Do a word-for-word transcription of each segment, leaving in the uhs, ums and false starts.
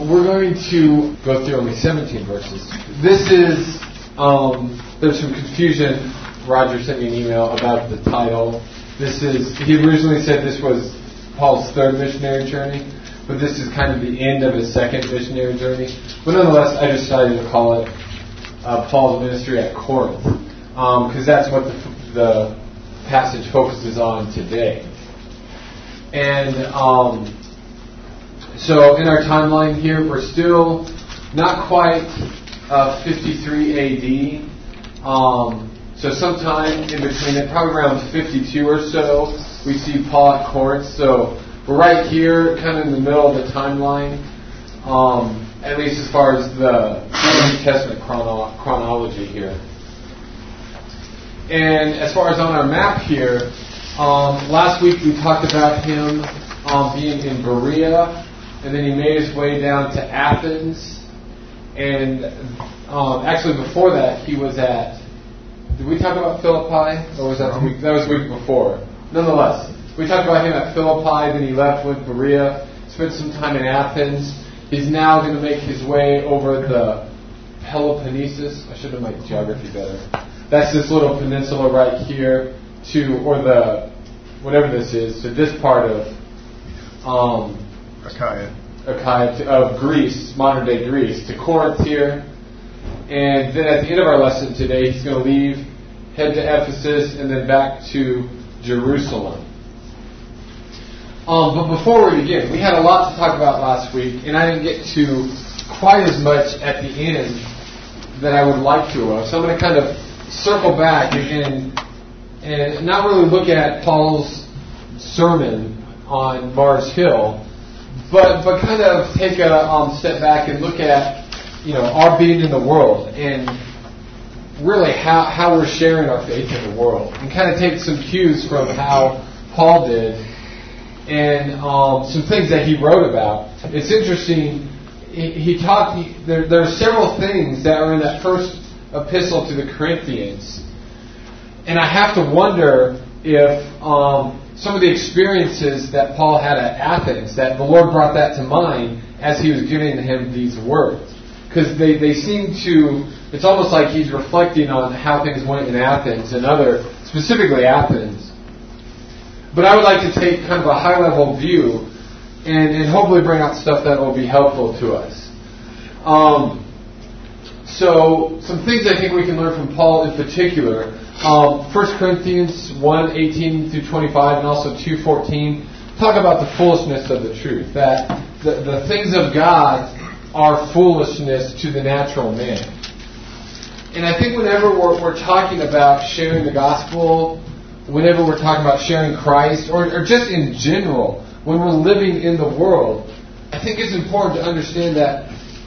We're going to go through only seventeen verses. This is, um, there's some confusion. Roger sent me an email about the title. This is, he originally said this was Paul's third missionary journey, but this is kind of the end of his second missionary journey. But nonetheless, I decided to call it uh, Paul's ministry at Corinth, because um, that's what the, the passage focuses on today. And um, so in our timeline here, we're still not quite uh, fifty-three A D. Um, so sometime in between it, probably around fifty-two or so, we see Paul at Corinth. So we're right here, kind of in the middle of the timeline, um, at least as far as the New Testament chrono- chronology here. And as far as on our map here, um, last week we talked about him um, being in Berea, and then he made his way down to Athens. And um, actually before that, he was at, did we talk about Philippi? Or was that the week? That was the week before. Nonetheless, we talked about him at Philippi, then he left with Berea, spent some time in Athens. He's now going to make his way over the Peloponnesus. I should have made geography better. That's this little peninsula right here to, or the, whatever this is, to this part of um, Achaia. Achaia, to, of Greece, modern day Greece, to Corinth here. And then at the end of our lesson today, he's going to leave, head to Ephesus, and then back to Jerusalem. Um, but before we begin, we had a lot to talk about last week, and I didn't get to quite as much at the end that I would like to have. So I'm going to kind of circle back and, and not really look at Paul's sermon on Mars Hill, but but kind of take a um, step back and look at, you know, our being in the world and really how, how we're sharing our faith in the world, and kind of take some cues from how Paul did and um, some things that he wrote about. It's interesting. He, he talked. He, there, there are several things that are in that first epistle to the Corinthians, and I have to wonder if um, some of the experiences that Paul had at Athens, that the Lord brought that to mind as he was giving him these words. Because they, they seem to, it's almost like he's reflecting on how things went in Athens and other, specifically Athens. But I would like to take kind of a high-level view and, and hopefully bring out stuff that will be helpful to us. Um, so, some things I think we can learn from Paul in particular. Um, First Corinthians one, eighteen through twenty-five, and also two, fourteen, talk about the foolishness of the truth. That the, the things of God are foolishness to the natural man. And I think whenever we're, we're talking about sharing the gospel, whenever we're talking about sharing Christ, or, or just in general, when we're living in the world, I think it's important to understand that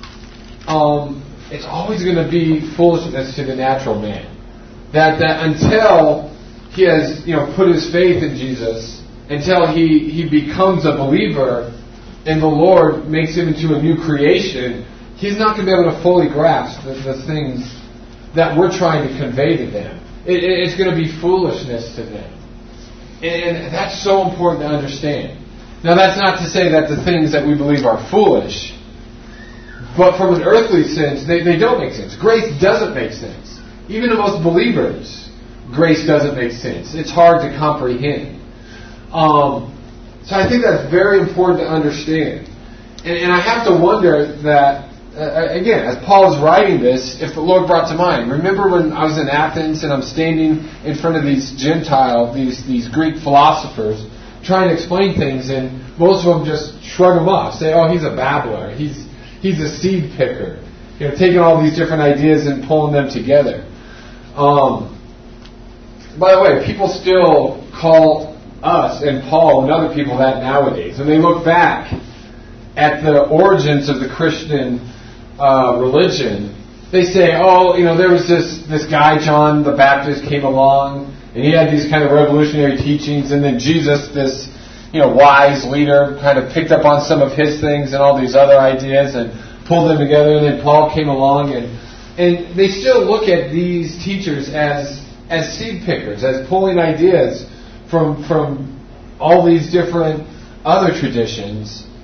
um, it's always going to be foolishness to the natural man. That that until he has, you know, put his faith in Jesus, until he, he becomes a believer and the Lord makes him into a new creation, he's not going to be able to fully grasp the, the things that we're trying to convey to them. It, it's going to be foolishness to them. And that's so important to understand. Now, that's not to say that the things that we believe are foolish, but from an earthly sense, they, they don't make sense. Grace doesn't make sense. Even to most believers, grace doesn't make sense. It's hard to comprehend. Um, so I think that's very important to understand. And, and I have to wonder that, uh, again, as Paul is writing this, if the Lord brought to mind, remember when I was in Athens and I'm standing in front of these Gentile, these, these Greek philosophers, trying to explain things, and most of them just shrug them off, say, oh, he's a babbler, he's, he's a seed picker. You know, taking all these different ideas and pulling them together. Um, by the way, people still call us and Paul and other people that nowadays. When they look back at the origins of the Christian uh, religion, they say, oh, you know, there was this, this guy, John the Baptist, came along, and he had these kind of revolutionary teachings, and then Jesus, this, you know, wise leader, kind of picked up on some of his things and all these other ideas and pulled them together, and then Paul came along, and And they still look at these teachers as as seed pickers, as pulling ideas from from all these different other traditions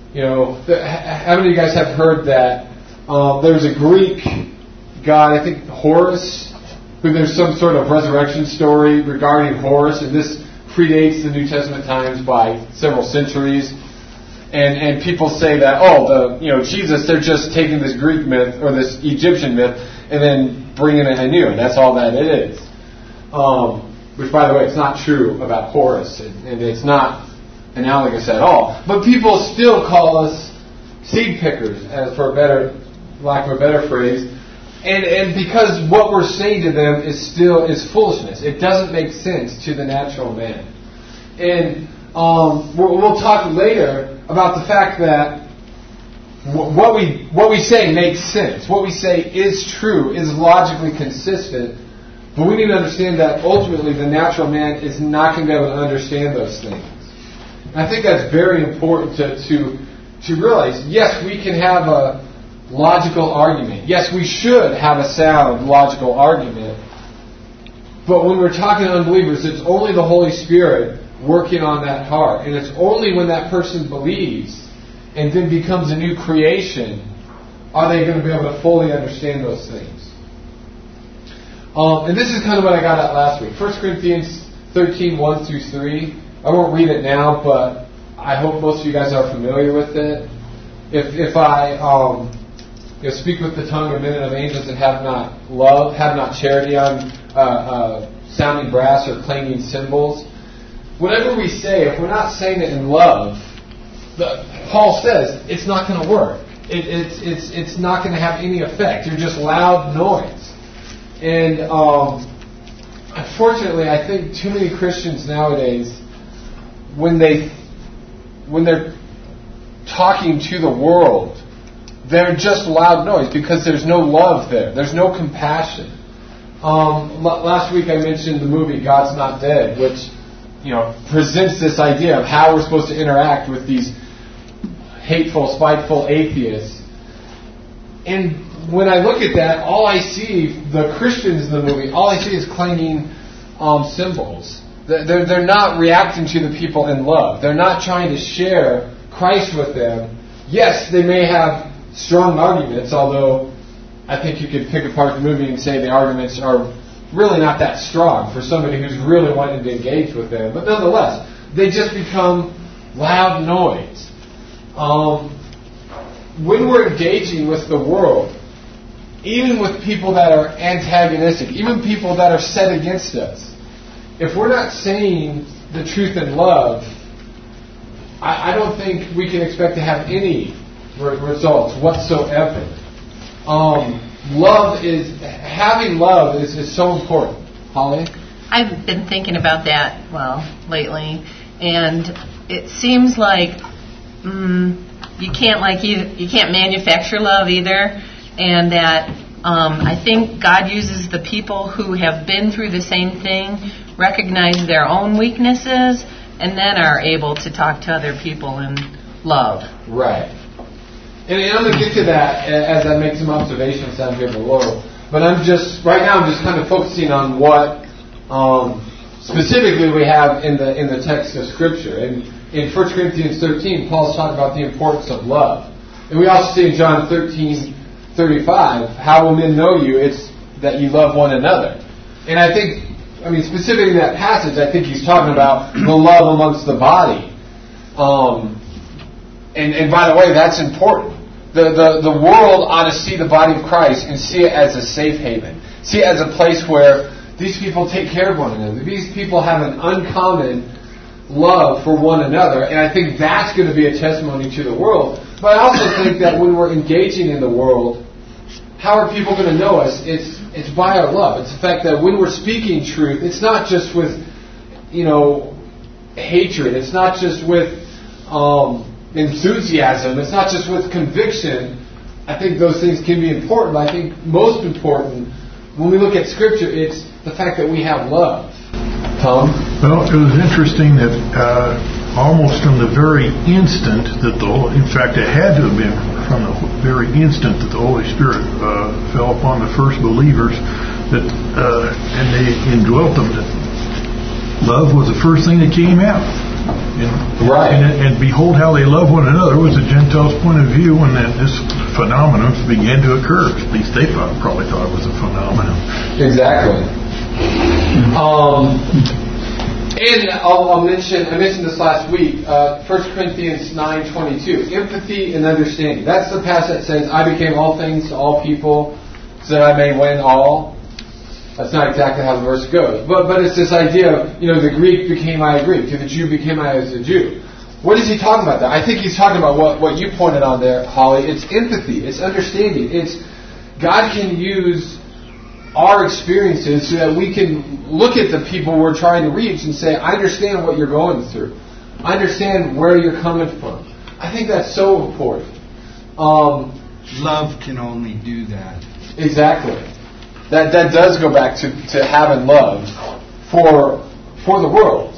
You know, the, how many of you guys have heard that um, there's a Greek god, I think Horus, who there's some sort of resurrection story regarding Horus, and this predates the New Testament times by several centuries. And and people say that, oh, the you know Jesus, they're just taking this Greek myth or this Egyptian myth and then bringing it anew, and that's all that it is. Um, which, by the way, it's not true about Horus, and, and it's not analogous at all. But people still call us seed pickers, as for a better lack of a better phrase, and and because what we're saying to them is still is foolishness. It doesn't make sense to the natural man, and um, we'll, we'll talk later about the fact that what we what we say makes sense. What we say is true, is logically consistent. But we need to understand that ultimately the natural man is not going to be able to understand those things. And I think that's very important to, to, to realize. Yes, we can have a logical argument. Yes, we should have a sound logical argument. But when we're talking to unbelievers, it's only the Holy Spirit working on that heart. And it's only when that person believes and then becomes a new creation are they going to be able to fully understand those things. Um, and this is kind of what I got at last week. First Corinthians thirteen, one through three. I won't read it now, but I hope most of you guys are familiar with it. If if I um, you know, speak with the tongue of men and of angels and have not love, have not charity, I'm uh, uh, sounding brass or clanging cymbals. Whatever we say, if we're not saying it in love, the, Paul says it's not going to work. It, it's it's it's not going to have any effect. You're just loud noise. And um, unfortunately, I think too many Christians nowadays, when they when they're talking to the world, they're just loud noise because there's no love there. There's no compassion. Um, l- last week I mentioned the movie God's Not Dead, which you know presents this idea of how we're supposed to interact with these hateful, spiteful atheists. And when I look at that, all I see, the Christians in the movie, all I see is clanging um, cymbals. They're, they're not reacting to the people in love. They're not trying to share Christ with them. Yes, they may have strong arguments, although I think you could pick apart the movie and say the arguments are really not that strong for somebody who's really wanting to engage with them. But nonetheless, they just become loud noise. Um, when we're engaging with the world, even with people that are antagonistic, even people that are set against us, if we're not saying the truth in love, I, I don't think we can expect to have any re- results whatsoever. Um, love is, having love is, is so important. Holly? I've been thinking about that, well, lately, and it seems like um, you can't like you, you can't manufacture love either. And that um, I think God uses the people who have been through the same thing, recognize their own weaknesses, and then are able to talk to other people in love. Right. And, and I'm going to get to that as I make some observations down here below. But I'm just, right now I'm just kind of focusing on what um, specifically we have in the in the text of Scripture. And in First Corinthians thirteen, Paul's talking about the importance of love. And we also see in John thirteen thirty-five, how will men know you? It's that you love one another. And I think, I mean, specifically in that passage, I think he's talking about the love amongst the body. Um, and, and by the way, that's important. The, the, the world ought to see the body of Christ and see it as a safe haven. See it as a place where these people take care of one another. These people have an uncommon love for one another. And I think that's going to be a testimony to the world. But I also think that when we're engaging in the world, how are people going to know us? It's it's by our love. It's the fact that when we're speaking truth, it's not just with, you know, hatred. It's not just with um, enthusiasm. It's not just with conviction. I think those things can be important, but I think most important, when we look at Scripture, it's the fact that we have love. Tom? Well, it was interesting that uh, almost from the very instant that the, in fact, it had to have been from the very instant that the Holy Spirit uh, fell upon the first believers, that uh, and they indwelt them, that love was the first thing that came out. And, right. And, and behold how they love one another was the Gentiles' point of view when that, this phenomenon began to occur. At least they thought, probably thought it was a phenomenon. Exactly. Um, and I'll, I'll mention, I mentioned this last week, uh, First Corinthians nine twenty-two, empathy and understanding. That's the passage that says, I became all things to all people so that I may win all. That's not exactly how the verse goes. But but it's this idea of, you know, the Greek became I a Greek, the Jew became I as a Jew. What is he talking about there? I think he's talking about what, what you pointed on there, Holly. It's empathy. It's understanding. It's God can use our experiences so that we can look at the people we're trying to reach and say, I understand what you're going through. I understand where you're coming from. I think that's so important. Um, Love can only do that. Exactly. That that does go back to, to having love for for the world.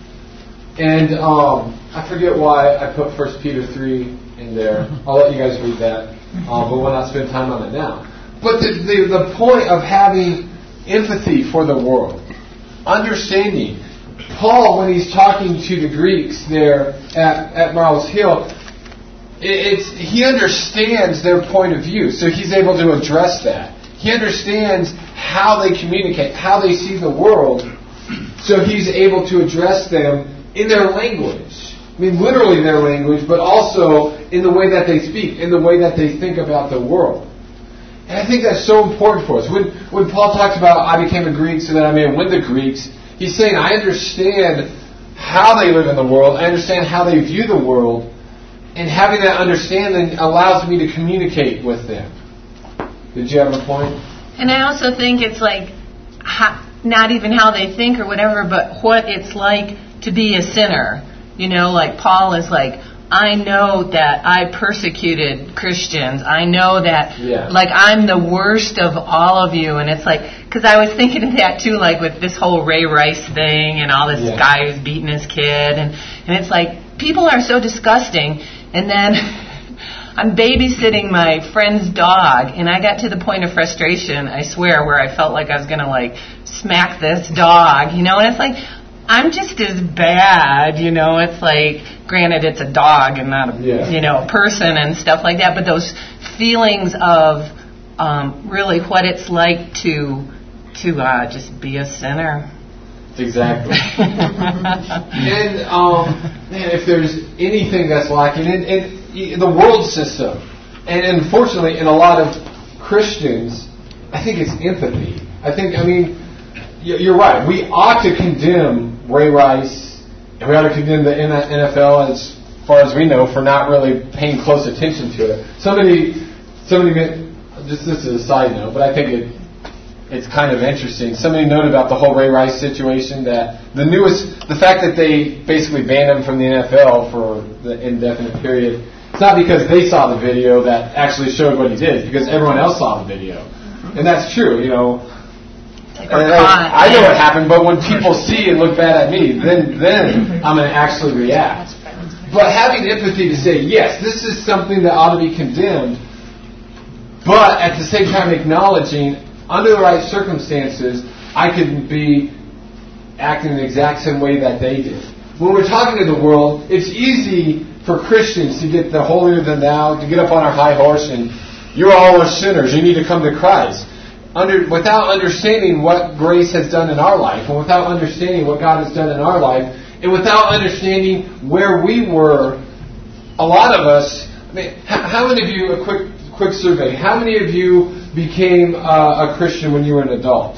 And um, I forget why I put First Peter three in there. I'll let you guys read that, um, but we'll not spend time on it now. But the, the, the point of having empathy for the world, understanding. Paul, when he's talking to the Greeks there at, at Mars Hill, it, it's he understands their point of view, so he's able to address that. He understands how they communicate, how they see the world, so he's able to address them in their language. I mean, literally their language, but also in the way that they speak, in the way that they think about the world. And I think that's so important for us. When when Paul talks about, I became a Greek so that I may win the Greeks, he's saying, I understand how they live in the world, I understand how they view the world, and having that understanding allows me to communicate with them. Did you have a point? And I also think it's like, how, not even how they think or whatever, but what it's like to be a sinner. You know, like Paul is like, I know that I persecuted Christians. I know that, yeah. like, I'm the worst of all of you. And it's like, because I was thinking of that too, like with this whole Ray Rice thing and all this yeah. guy who's beating his kid. And, and it's like, people are so disgusting. And then I'm babysitting my friend's dog, and I got to the point of frustration, I swear, where I felt like I was going to, like, smack this dog, you know? And it's like, I'm just as bad, you know? It's like, granted, it's a dog and not a, yeah. you know, a person and stuff like that, but those feelings of um, really what it's like to to uh, just be a sinner. Exactly. and, um, man, if there's anything that's lacking, and, and the world system, and unfortunately in a lot of Christians, I think it's empathy. I think, I mean, you're right. We ought to condemn Ray Rice, and we ought to condemn the N F L as far as we know for not really paying close attention to it. Somebody, somebody, just this is a side note, but I think it it's kind of interesting. Somebody noted about the whole Ray Rice situation that the newest, the fact that they basically banned him from the N F L for the indefinite period, it's not because they saw the video that actually showed what he did, it's because everyone else saw the video. And that's true, you know. I, I know what happened, but when people see and look bad at me, then then I'm going to actually react. But having empathy to say, yes, this is something that ought to be condemned, but at the same time acknowledging, under the right circumstances, I could be acting the exact same way that they did. When we're talking to the world, it's easy for Christians to get the holier than thou, to get up on our high horse and, you're all sinners, you need to come to Christ. Under, without understanding what grace has done in our life, and without understanding what God has done in our life, and without understanding where we were, a lot of us, I mean, how, how many of you, a quick quick survey, how many of you became uh, a Christian when you were an adult?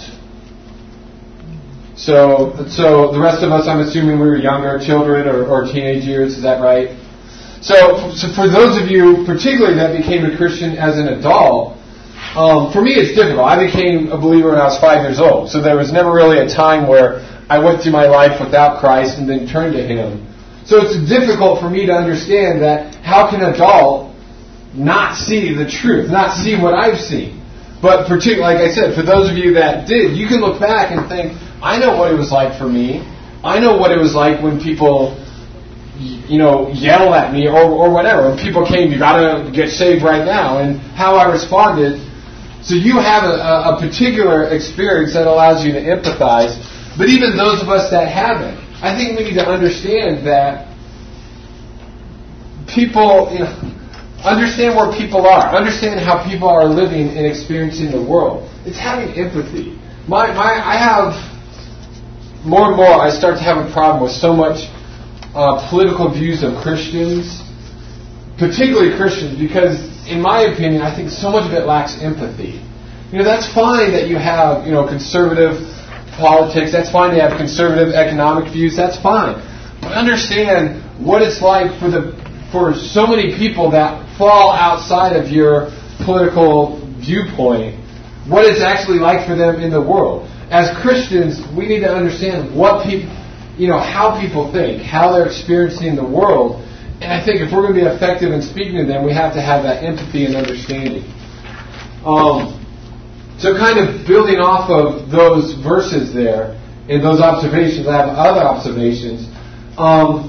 So, so the rest of us, I'm assuming we were younger, children or, or teenage years, is that right? So, so for those of you, particularly that became a Christian as an adult, Um, for me, it's difficult. I became a believer when I was five years old, so there was never really a time where I went through my life without Christ and then turned to Him. So it's difficult for me to understand that how can an adult not see the truth, not see what I've seen. But particularly, like I said, for those of you that did, you can look back and think, I know what it was like for me. I know what it was like when people, you know, yell at me or, or whatever. When people came, you got to get saved right now, and how I responded. So you have a, a particular experience that allows you to empathize. But even those of us that haven't, I think we need to understand that people, you know, understand where people are, understand how people are living and experiencing the world. It's having empathy. My, my, I have more and more. I start to have a problem with so much uh, political views of Christians, particularly Christians, because, in my opinion, I think so much of it lacks empathy. You know, that's fine that you have, you know, conservative politics. That's fine to have conservative economic views. That's fine, but understand what it's like for the for so many people that fall outside of your political viewpoint, what it's actually like for them in the world. As Christians, we need to understand what people, you know, how people think, how they're experiencing the world. And I think if we're going to be effective in speaking to them, we have to have that empathy and understanding. Um, so kind of building off of those verses there and those observations, I have other observations. Um,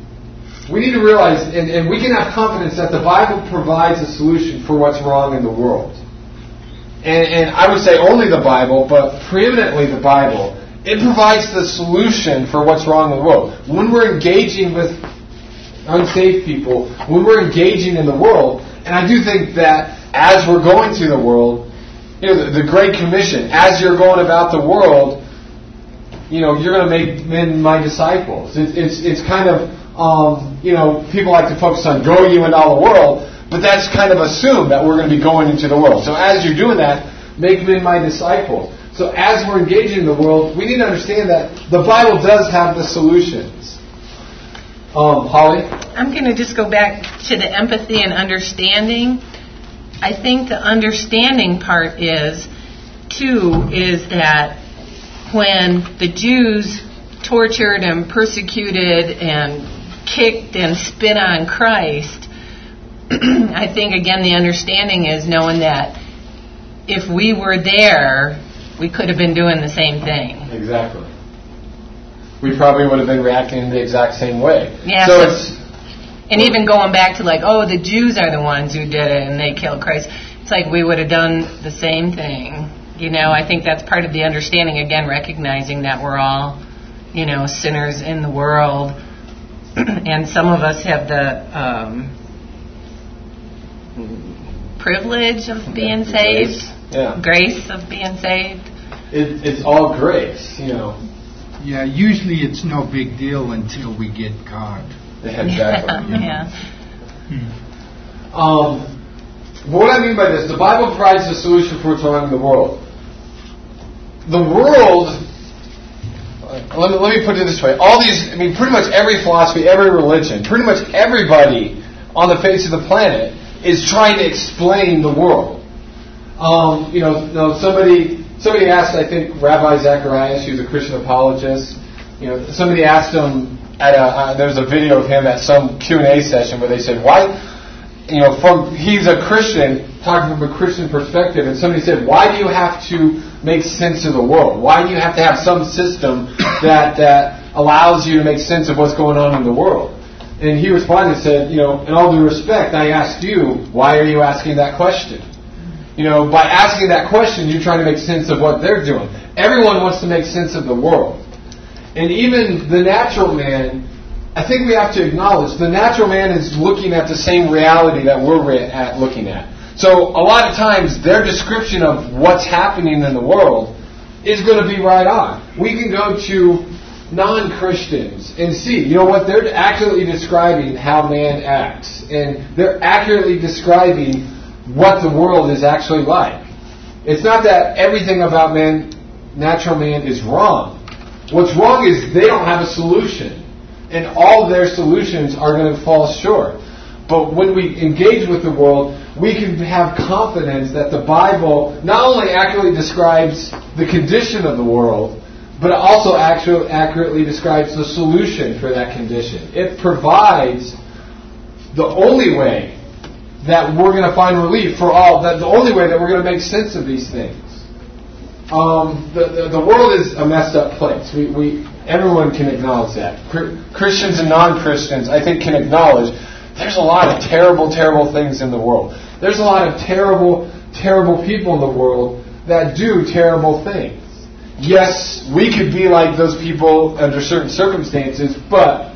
We need to realize, and, and we can have confidence that the Bible provides a solution for what's wrong in the world. And, and I would say only the Bible, but preeminently the Bible. It provides the solution for what's wrong in the world. When we're engaging with unsaved people, when we're engaging in the world, and I do think that as we're going through the world, you know, the, the Great Commission, as you're going about the world, you know, you're going to make men my disciples. It, it's it's kind of Um, you know, people like to focus on go you into all the world, but that's kind of assumed that we're going to be going into the world. So as you're doing that, make men my disciples. So as we're engaging in the world, we need to understand that the Bible does have the solutions. Um, Holly? I'm going to just go back to the empathy and understanding. I think the understanding part is, too, is that when the Jews tortured and persecuted and kicked and spit on Christ, I think, again, the understanding is knowing that if we were there, we could have been doing the same thing. Exactly. We probably would have been reacting in the exact same way. Yeah, so so it's, and even going back to like, oh, the Jews are the ones who did it and they killed Christ. It's like we would have done the same thing. You know, I think that's part of the understanding, again, recognizing that we're all, you know, sinners in the world. And some of us have the um, privilege of being yeah, saved, grace. Yeah. grace of being saved. It, it's all grace, you know. Yeah, usually it's no big deal until we get caught. Exactly. Yeah. Hmm. Um, what I mean by this, the Bible provides the solution for what's wrong in the world. The world... Let me, let me put it this way. All these, I mean, pretty much every philosophy, every religion, pretty much everybody on the face of the planet is trying to explain the world. Um, you know, you know, somebody somebody asked, I think, Rabbi Zacharias, who's a Christian apologist, you know, somebody asked him at a, uh, there was a video of him at some Q and A session where they said, why, you know, from, he's a Christian, talking from a Christian perspective, and somebody said, why do you have to make sense of the world? Why do you have to have some system that that allows you to make sense of what's going on in the world? And he responded and said, you know, in all due respect, I asked you, why are you asking that question? You know, by asking that question, you're trying to make sense of what they're doing. Everyone wants to make sense of the world. And even the natural man, I think we have to acknowledge, the natural man is looking at the same reality that we're at looking at. So a lot of times their description of what's happening in the world is going to be right on. We can go to non-Christians and see, you know what, they're accurately describing how man acts. And they're accurately describing what the world is actually like. It's not that everything about man, natural man, is wrong. What's wrong is they don't have a solution. And all of their solutions are going to fall short. But when we engage with the world, we can have confidence that the Bible not only accurately describes the condition of the world, but it also actually accurately describes the solution for that condition. It provides the only way that we're going to find relief for all, that the only way that we're going to make sense of these things. Um, the, the, the world is a messed up place. We, we everyone can acknowledge that. Christians and non-Christians, I think, can acknowledge there's a lot of terrible, terrible things in the world. There's a lot of terrible, terrible people in the world that do terrible things. yes, we could be like those people under certain circumstances, but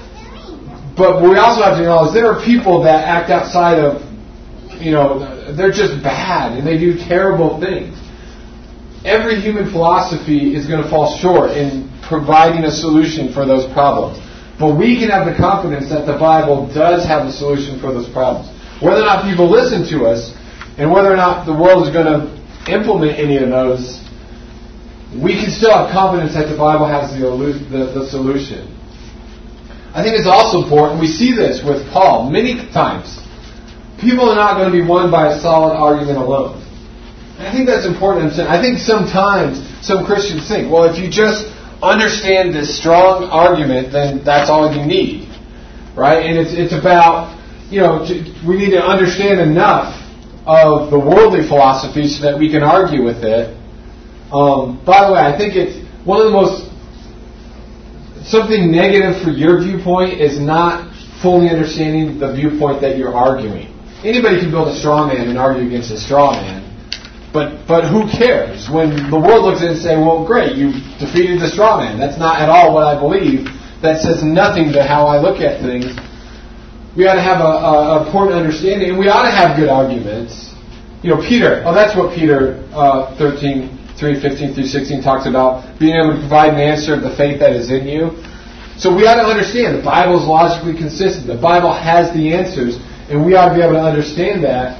but we also have to acknowledge there are people that act outside of, you know, they're just bad and they do terrible things. Every human philosophy is going to fall short in providing a solution for those problems. But we can have the confidence that the Bible does have a solution for those problems. Whether or not people listen to us, and whether or not the world is going to implement any of those, we can still have confidence that the Bible has the, the, the solution. I think it's also important, we see this with Paul many times. People are not going to be won by a solid argument alone. And I think that's important. I think sometimes some Christians think, well, if you just understand this strong argument, then that's all you need. Right? And it's it's about, you know, we need to understand enough of the worldly philosophy so that we can argue with it. Um, by the way, I think it's one of the most, something negative for your viewpoint is not fully understanding the viewpoint that you're arguing. Anybody can build a straw man and argue against a straw man, but but who cares? When the world looks at it and say, well, great, you defeated the straw man. That's not at all what I believe. That says nothing to how I look at things. We ought to have a, a important understanding, and we ought to have good arguments. You know, Peter, oh, that's what Peter uh, thirteen, three, fifteen through sixteen talks about, being able to provide an answer of the faith that is in you. So we ought to understand the Bible is logically consistent. The Bible has the answers, and we ought to be able to understand that.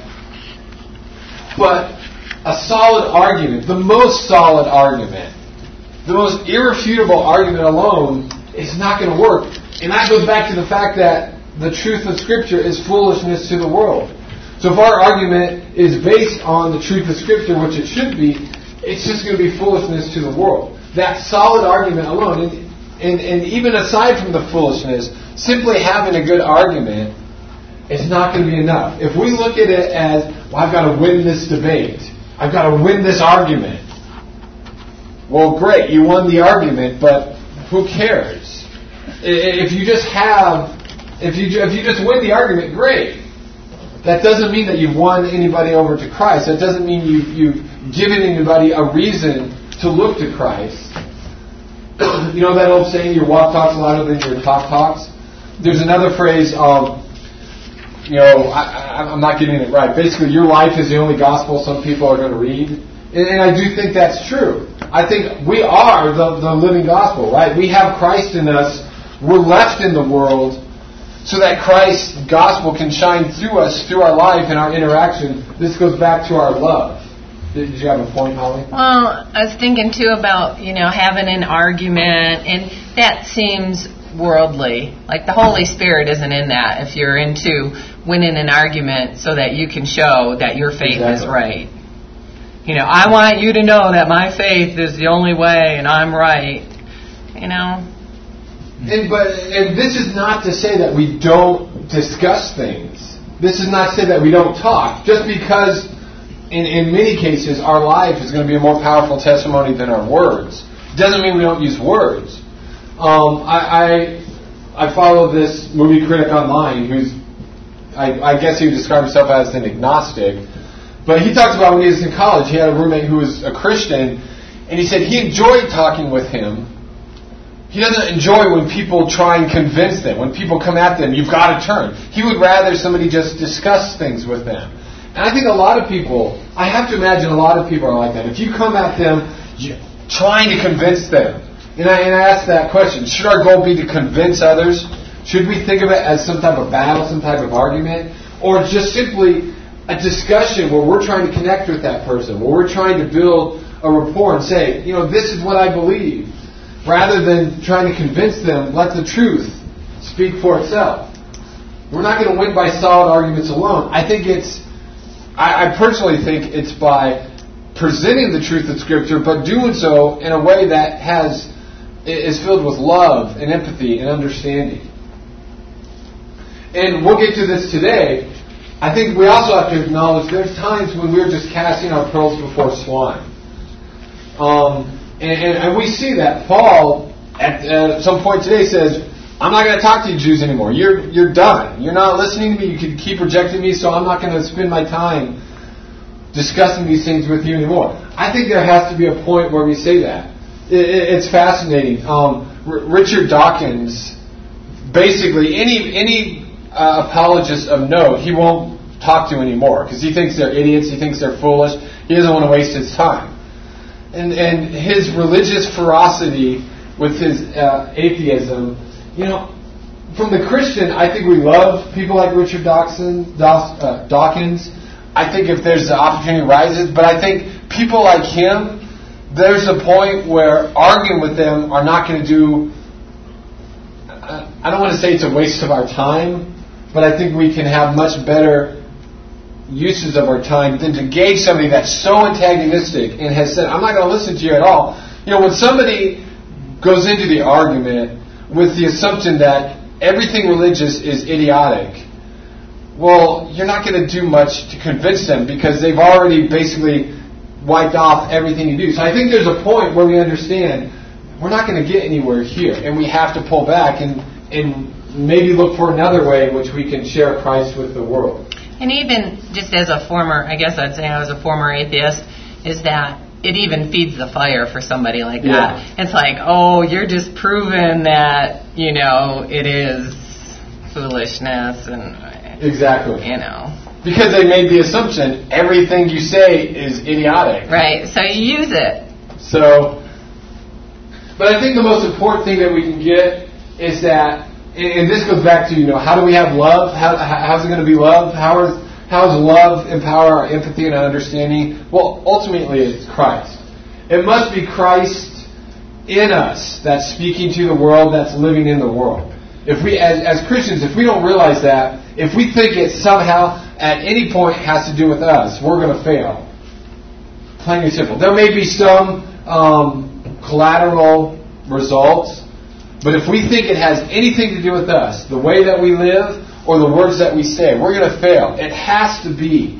But a solid argument, the most solid argument, the most irrefutable argument alone is not going to work. And that goes back to the fact that the truth of Scripture is foolishness to the world. So if our argument is based on the truth of Scripture, which it should be, it's just going to be foolishness to the world. That solid argument alone, and, and, and even aside from the foolishness, simply having a good argument is not going to be enough. If we look at it as, well, I've got to win this debate, I've got to win this argument. Well, great, you won the argument, but who cares? If you just have, if you if you just win the argument, great. That doesn't mean that you've won anybody over to Christ. That doesn't mean you've, you've given anybody a reason to look to Christ. You know that old saying, your walk talks louder than your talk talks? There's another phrase, um, you know, I, I, I'm not getting it right. Basically, your life is the only gospel some people are going to read. And, and I do think that's true. I think we are the, the living gospel, right? We have Christ in us. We're left in the world so that Christ's gospel can shine through us, through our life and our interaction. This goes back to our love. Did you have a point, Holly? Well, I was thinking too about, you know, having an argument, and that seems worldly. Like the Holy Spirit isn't in that if you're into winning an argument so that you can show that your faith exactly. is right. You know, I want you to know that my faith is the only way and I'm right. You know? And but and this is not to say that we don't discuss things. This is not to say that we don't talk. Just because in, in many cases our life is going to be a more powerful testimony than our words, doesn't mean we don't use words. Um, I, I I follow this movie critic online who's, I, I guess he would describe himself as an agnostic. But he talks about when he was in college, he had a roommate who was a Christian, and he said he enjoyed talking with him. He doesn't enjoy when people try and convince them, when people come at them, you've got to turn. He would rather somebody just discuss things with them. And I think a lot of people, I have to imagine a lot of people are like that. If you come at them trying to convince them, and I, and I ask that question, should our goal be to convince others? Should we think of it as some type of battle, some type of argument? Or just simply a discussion where we're trying to connect with that person, where we're trying to build a rapport and say, you know, this is what I believe. Rather than trying to convince them, let the truth speak for itself. We're not going to win by solid arguments alone. I think it's, I, I personally think it's by presenting the truth of Scripture, but doing so in a way that has, is filled with love and empathy and understanding. And we'll get to this today. I think we also have to acknowledge there's times when we're just casting our pearls before swine. Um, and, and, and we see that Paul, at uh, some point today, says, I'm not going to talk to you Jews anymore. You're you're done. You're not listening to me. You can keep rejecting me, so I'm not going to spend my time discussing these things with you anymore. I think there has to be a point where we say that. It, it, it's fascinating. Um, R- Richard Dawkins, basically any any uh, apologist of note, he won't talk to anymore because he thinks they're idiots. He thinks they're foolish. He doesn't want to waste his time. And and his religious ferocity with his uh, atheism, you know, from the Christian, I think we love people like Richard Dawkins. Uh, Dawkins. I think if there's the opportunity rises, but I think people like him, there's a point where arguing with them are not going to do. Uh, I don't want to say it's a waste of our time, but I think we can have much better uses of our time than to engage somebody that's so antagonistic and has said, I'm not going to listen to you at all. You know, when somebody goes into the argument with the assumption that everything religious is idiotic, well, you're not going to do much to convince them because they've already basically wiped off everything you do. So I think there's a point where we understand we're not going to get anywhere here, and we have to pull back and, and maybe look for another way in which we can share Christ with the world. And even just as a former, I guess I'd say I was a former atheist, is that it even feeds the fire for somebody like that. Yeah. It's like, oh, you're just proving that, you know, it is foolishness and... Exactly. You know. Because they made the assumption everything you say is idiotic. Right, so you use it. So, but I think the most important thing that we can get is that, and this goes back to, you know, how do we have love? How, how's it going to be love? How is, how does love empower our empathy and our understanding? Well, ultimately it's Christ. It must be Christ in us that's speaking to the world, that's living in the world. If we, as, as Christians, if we don't realize that, if we think it somehow at any point has to do with us, we're going to fail. Plain and simple. There may be some um, collateral results, but if we think it has anything to do with us, the way that we live or the words that we say, we're going to fail. It has to be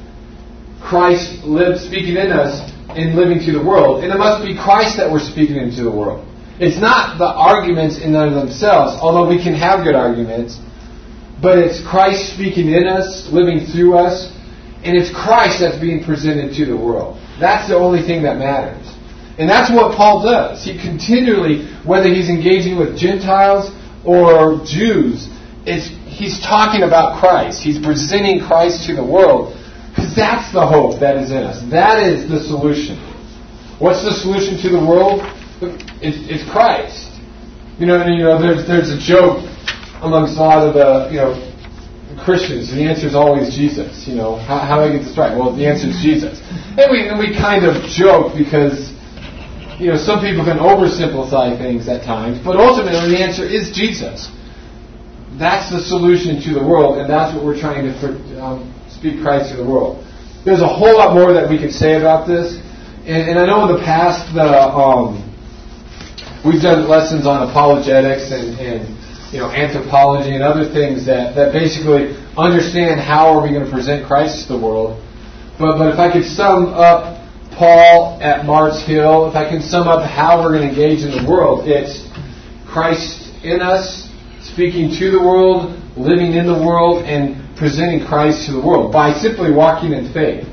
Christ live, speaking in us and living to the world. And it must be Christ that we're speaking into the world. It's not the arguments in and of themselves, although we can have good arguments, but it's Christ speaking in us, living through us, and it's Christ that's being presented to the world. That's the only thing that matters. And that's what Paul does. He continually, whether he's engaging with Gentiles or Jews, it's, he's talking about Christ. He's presenting Christ to the world, because that's the hope that is in us. That is the solution. What's the solution to the world? It's, it's Christ. You know, and, you know, there's there's a joke amongst a lot of the, you know, Christians. The answer is always Jesus. You know, how, how do I get this right? Well, the answer is Jesus. And we and we kind of joke because, you know, some people can oversimplify things at times, but ultimately the answer is Jesus. That's the solution to the world, and that's what we're trying to um, speak Christ to the world. There's a whole lot more that we could say about this, and, and I know in the past the um, we've done lessons on apologetics and, and you know anthropology and other things that, that basically understand how are we going to present Christ to the world. But but if I could sum up Paul at Mars Hill, if I can sum up how we're going to engage in the world, it's Christ in us, speaking to the world, living in the world, and presenting Christ to the world by simply walking in faith.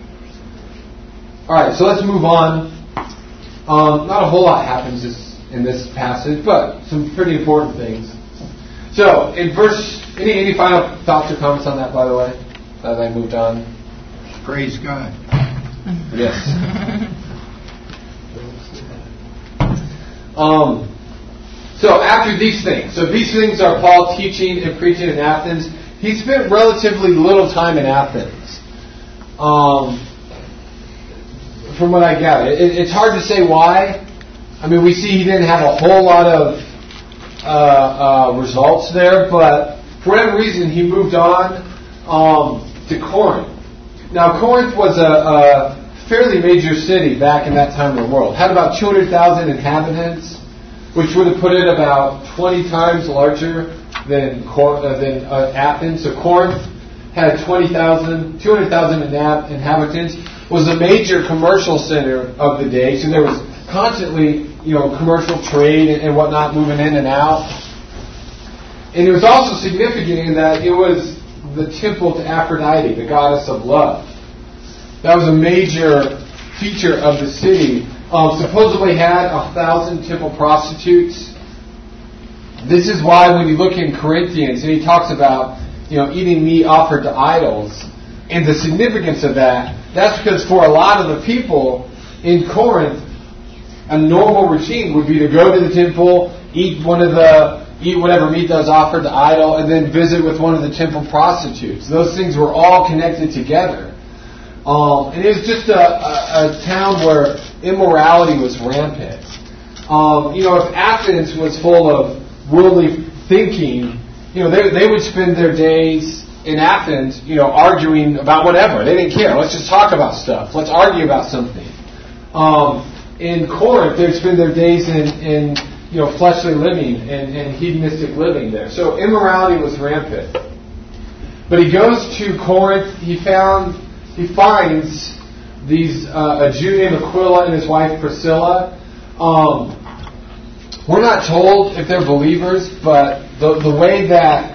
All right, so let's move on. Um, not a whole lot happens this, in this passage, but some pretty important things. So, in verse, any, any final thoughts or comments on that, by the way, as I moved on? Praise God. Yes. um, so, after these things, so these things are Paul teaching and preaching in Athens. He spent relatively little time in Athens. Um, from what I gather, it, it's hard to say why. I mean, we see he didn't have a whole lot of uh, uh, results there, but for whatever reason, he moved on um, to Corinth. Now, Corinth was a, a fairly major city back in that time of the world. Had about two hundred thousand inhabitants, which would have put it about twenty times larger than uh, than uh, Athens. So Corinth had twenty thousand, two hundred thousand inhabitants. Was a major commercial center of the day. So there was constantly, you know, commercial trade and, and whatnot moving in and out. And it was also significant in that it was the temple to Aphrodite, the goddess of love. That was a major feature of the city um, supposedly had a thousand temple prostitutes. This is why when you look in Corinthians, and he talks about, you know, eating meat offered to idols, and the significance of that, that's because for a lot of the people in Corinth, a normal routine would be to go to the temple, eat one of the, eat whatever meat that was offered to idol, and then visit with one of the temple prostitutes. Those things were all connected together. Um, and it was just a, a, a town where immorality was rampant. Um, you know, if Athens was full of worldly thinking, you know, they they would spend their days in Athens, you know, arguing about whatever. They didn't care. Let's just talk about stuff. Let's argue about something. Um, in Corinth, they'd spend their days in, in you know, fleshly living and, and hedonistic living there. So immorality was rampant. But he goes to Corinth. He found, he finds these uh, a Jew named Aquila and his wife Priscilla. Um, we're not told if they're believers, but the the way that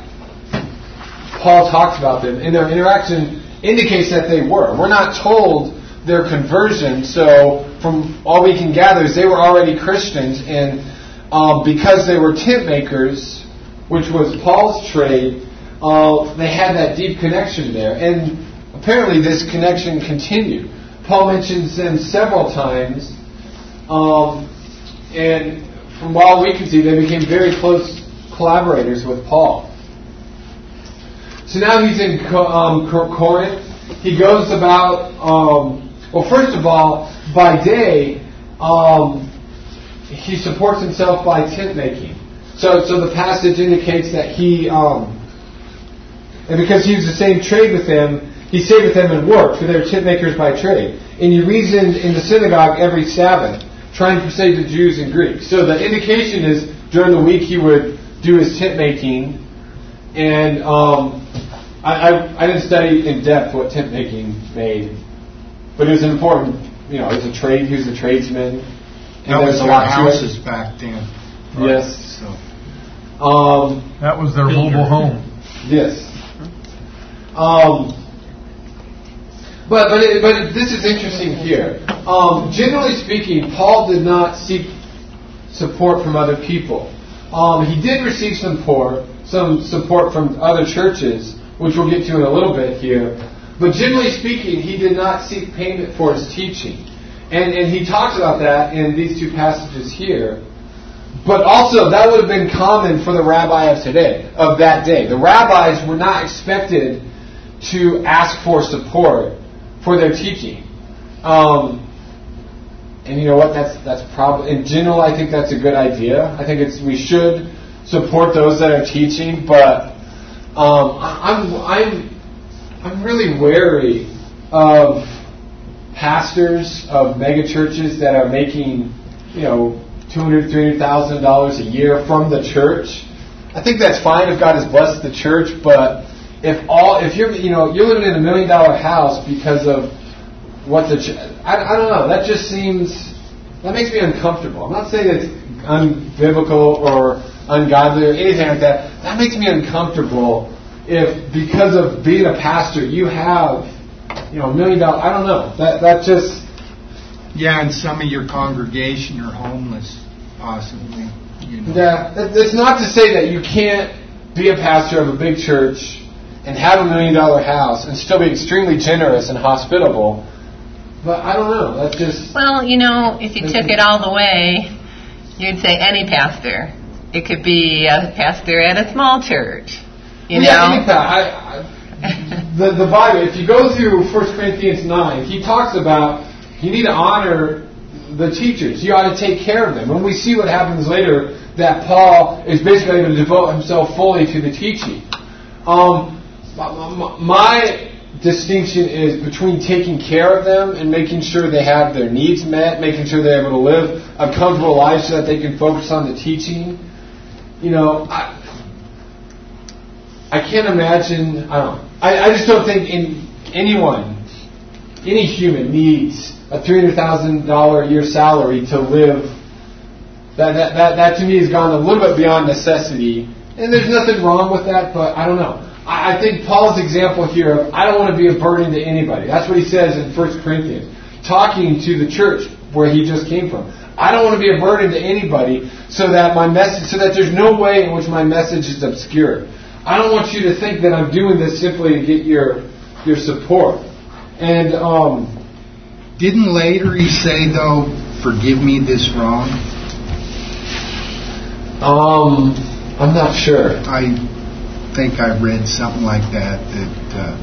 Paul talks about them in their interaction indicates that they were. We're not told their conversion, so from all we can gather is they were already Christians, and um, because they were tent makers, which was Paul's trade, uh, they had that deep connection there. And apparently this connection continued. Paul mentions them several times, um, and from what we can see, they became very close collaborators with Paul. So now he's in um, Corinth. He goes about, um, well, first of all, by day, um, he supports himself by tent making. So, so the passage indicates that he, um, and because he was the same trade with them, he stayed with them and worked, for they were tent makers by trade. And he reasoned in the synagogue every Sabbath, trying to persuade the Jews and Greeks. So the indication is during the week he would do his tent making, and um, I, I, I didn't study in depth what tent making made, but it was an important, you know, it was a trade. He was a tradesman. And that was a their lot houses back then. Right? Yes. So. Um, that was their mobile home. Yes. Um, but but it, but it, this is interesting here. Um, generally speaking, Paul did not seek support from other people. Um, he did receive some support, some support from other churches, which we'll get to in a little bit here. But generally speaking, he did not seek payment for his teaching. And, and he talks about that in these two passages here. But also, that would have been common for the rabbi of today, of that day. The rabbis were not expected to ask for support for their teaching. Um, and you know what? That's that's probably, in general, I think that's a good idea. I think it's we should support those that are teaching. But um, I'm I'm I'm really wary of pastors of mega churches that are making, you know, two hundred, three hundred thousand dollars a year from the church. I think that's fine if God has blessed the church, but if all if you're you know you're living in a million dollar house because of what the ch- I, I don't know, that just seems, that makes me uncomfortable. I'm not saying it's unbiblical or ungodly or anything like that. That makes me uncomfortable if because of being a pastor you have, you know, a million dollars. I don't know. That that just. Yeah, and some of your congregation are homeless, possibly. You know. Yeah, that's not to say that you can't be a pastor of a big church and have a million dollar house and still be extremely generous and hospitable. But I don't know. That's just. Well, you know, if you took it all the way, you'd say any pastor. It could be a pastor at a small church. You yeah, know. I think that. I, I, the the Bible. If you go through First Corinthians nine, he talks about you need to honor the teachers. You ought to take care of them. When we see what happens later, that Paul is basically able to devote himself fully to the teaching. Um, my, my distinction is between taking care of them and making sure they have their needs met, making sure they're able to live a comfortable life so that they can focus on the teaching. You know, I, I can't imagine. I don't know. I, I just don't think in anyone, any human needs a three hundred thousand dollars a year salary to live. That, that that that to me has gone a little bit beyond necessity, and there's nothing wrong with that. But I don't know. I, I think Paul's example here of I don't want to be a burden to anybody. That's what he says in First Corinthians, talking to the church. where he just came from. I don't want to be a burden to anybody so that my message, so that there's no way in which my message is obscured. I don't want you to think that I'm doing this simply to get your your support. And um, didn't later he say though, "Forgive me this wrong"? Um, I'm not sure. I think I read something like that. That. Uh,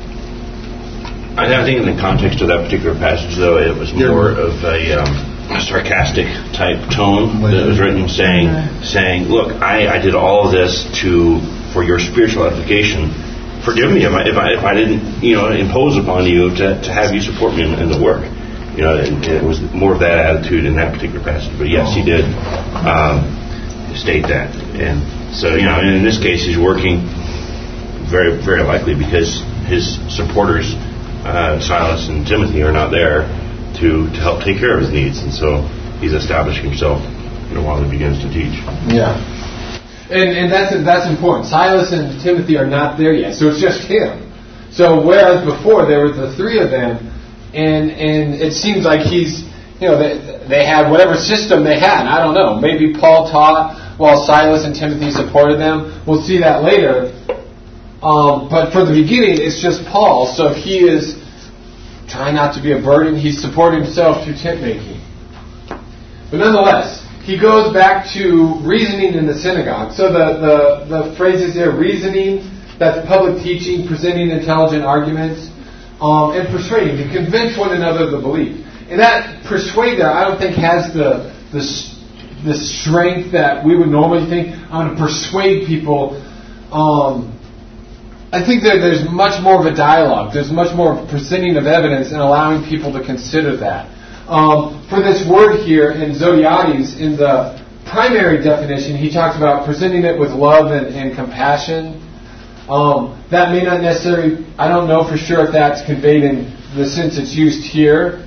I think in the context of that particular passage, though, it was more of a, um, a sarcastic type tone that was written, saying, saying, "Look, I, I did all of this to for your spiritual edification. Forgive me if I if I, if I didn't, you know, impose upon you to, to have you support me in, in the work." You know, and, and it was more of that attitude in that particular passage. But yes, he did um, state that, and so you know, in this case, he's working very very likely because his supporters. Uh, Silas and Timothy are not there to, to help take care of his needs, and so he's establishing himself, you know, while he begins to teach. Yeah, and and that's that's important. Silas and Timothy are not there yet, so it's just him. So whereas before there were the three of them, and and it seems like he's, you know, they they had whatever system they had. I don't know. Maybe Paul taught while Silas and Timothy supported them. We'll see that later. Um, but for the beginning, it's just Paul. So if he is trying not to be a burden, he's supporting himself through tent making. But nonetheless, he goes back to reasoning in the synagogue. So the, the, the phrases there, reasoning, that's public teaching, presenting intelligent arguments, um, and persuading, to convince one another of the belief. And that persuade there, I don't think has the, the, the strength that we would normally think. I'm going to persuade people. Um, I think that there's much more of a dialogue. There's much more of presenting of evidence and allowing people to consider that. Um, for this word here in Zodiades, in the primary definition, he talks about presenting it with love and, and compassion. Um, that may not necessarily, I don't know for sure if that's conveyed in the sense it's used here.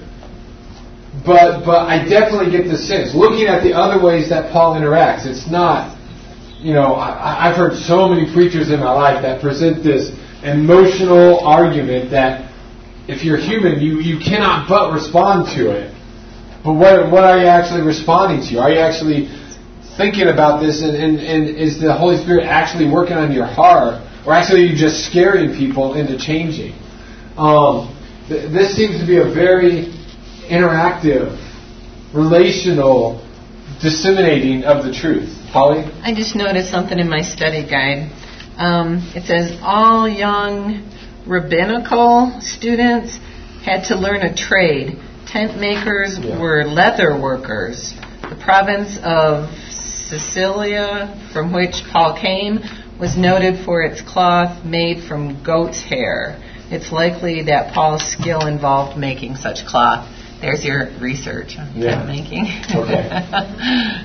But but I definitely get the sense. Looking at the other ways that Paul interacts, it's not... You know, I, I've heard so many preachers in my life that present this emotional argument that if you're human, you, you cannot but respond to it. But what what are you actually responding to? Are you actually thinking about this, and, and, and is the Holy Spirit actually working on your heart, or actually are you just scaring people into changing? Um, th- this seems to be a very interactive, relational disseminating of the truth. Holly? I just noticed something in my study guide. Um, it says all young rabbinical students had to learn a trade. Tent makers yeah. were leather workers. The province of Sicilia, from which Paul came, was noted for its cloth made from goat's hair. It's likely that Paul's skill involved making such cloth. There's your research on yeah. tent making. Okay.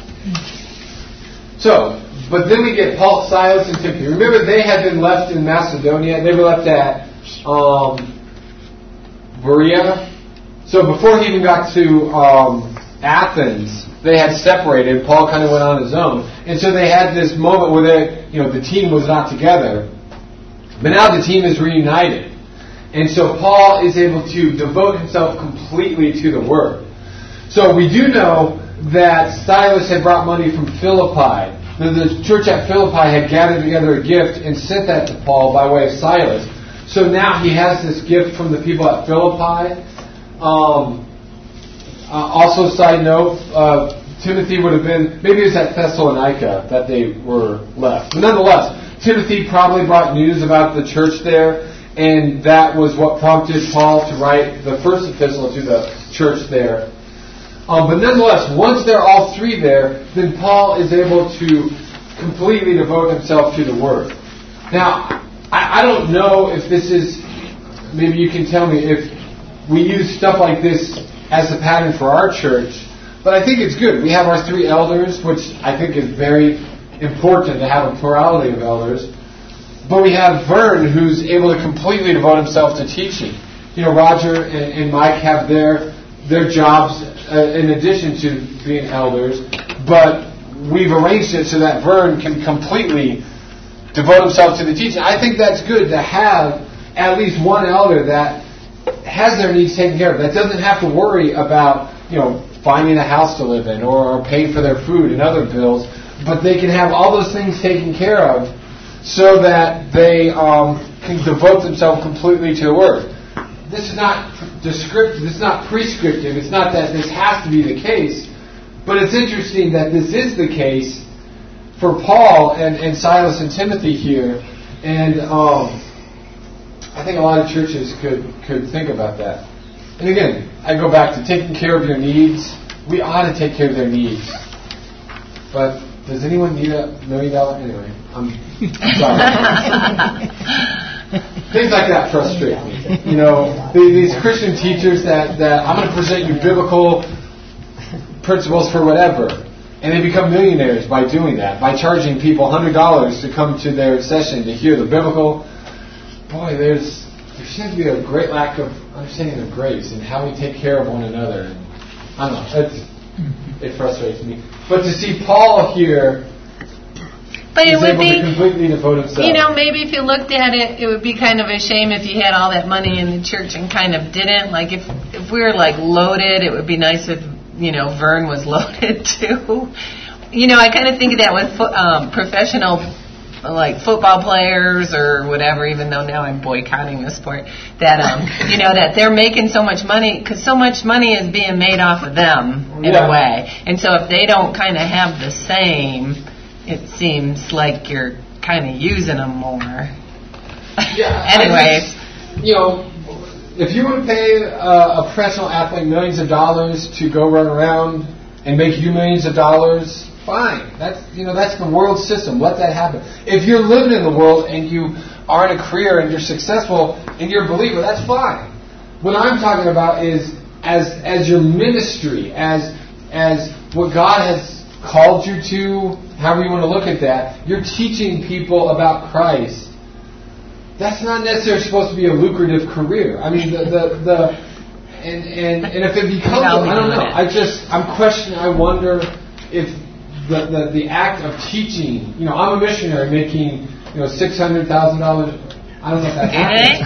So, but then we get Paul, Silas, and Timothy. Remember, they had been left in Macedonia. They were left at um, Berea. So before he even got to um, Athens, they had separated. Paul kind of went on his own. And so they had this moment where they, you know, the team was not together. But now the team is reunited. And so Paul is able to devote himself completely to the Word. So we do know that Silas had brought money from Philippi. The, the church at Philippi had gathered together a gift and sent that to Paul by way of Silas. So now he has this gift from the people at Philippi. Um, uh, also, side note, uh, Timothy would have been, maybe it was at Thessalonica that they were left. But nonetheless, Timothy probably brought news about the church there, and that was what prompted Paul to write the first epistle to the church there. Um, but nonetheless, once they're all three there, then Paul is able to completely devote himself to the Word. Now, I, I don't know if this is, maybe you can tell me if we use stuff like this as a pattern for our church, but I think it's good. We have our three elders, which I think is very important to have a plurality of elders. But we have Vern, who's able to completely devote himself to teaching. You know, Roger and, and Mike have their their jobs uh, in addition to being elders, but we've arranged it so that Vern can completely devote himself to the teaching. I think that's good to have at least one elder that has their needs taken care of, that doesn't have to worry about you know, finding a house to live in or, or pay for their food and other bills, but they can have all those things taken care of so that they um, can devote themselves completely to the Word. This is not descriptive. This is not prescriptive. It's not that this has to be the case, but it's interesting that this is the case for Paul and, and Silas and Timothy here, and um, I think a lot of churches could could think about that. And again, I go back to taking care of your needs. We ought to take care of their needs, but does anyone need a million dollar? Anyway, I'm sorry. Things like that frustrate me. You know, these Christian teachers that, that I'm going to present you biblical principles for whatever, and they become millionaires by doing that, by charging people one hundred dollars to come to their session to hear the biblical. Boy, there's there seems to be a great lack of understanding of grace and how we take care of one another. And I don't know, it's, it frustrates me. But to see Paul here, but it he's would able be, to completely devote himself. You know, maybe if you looked at it, it would be kind of a shame if you had all that money in the church and kind of didn't. Like if if we were like loaded, it would be nice if, you know, Vern was loaded too. You know, I kind of think of that with fo- um, professional, like football players or whatever. Even though now I'm boycotting the sport, that um, you know, that they're making so much money because so much money is being made off of them in yeah. a way. And so if they don't kind of have the same, it seems like you're kind of using them more. Yeah. Anyway, just, you know. If you would pay uh, a professional athlete millions of dollars to go run around and make you millions of dollars, fine. That's you know that's the world system. Let that happen. If you're living in the world and you are in a career and you're successful and you're a believer, that's fine. What I'm talking about is as as your ministry, as as what God has called you to, however you want to look at that. You're teaching people about Christ. That's not necessarily supposed to be a lucrative career. I mean, the the, the and, and and if it becomes, I don't know. I just I'm questioning. I wonder if the, the the act of teaching. You know, I'm a missionary making you know six hundred thousand dollars. I don't know if that happens,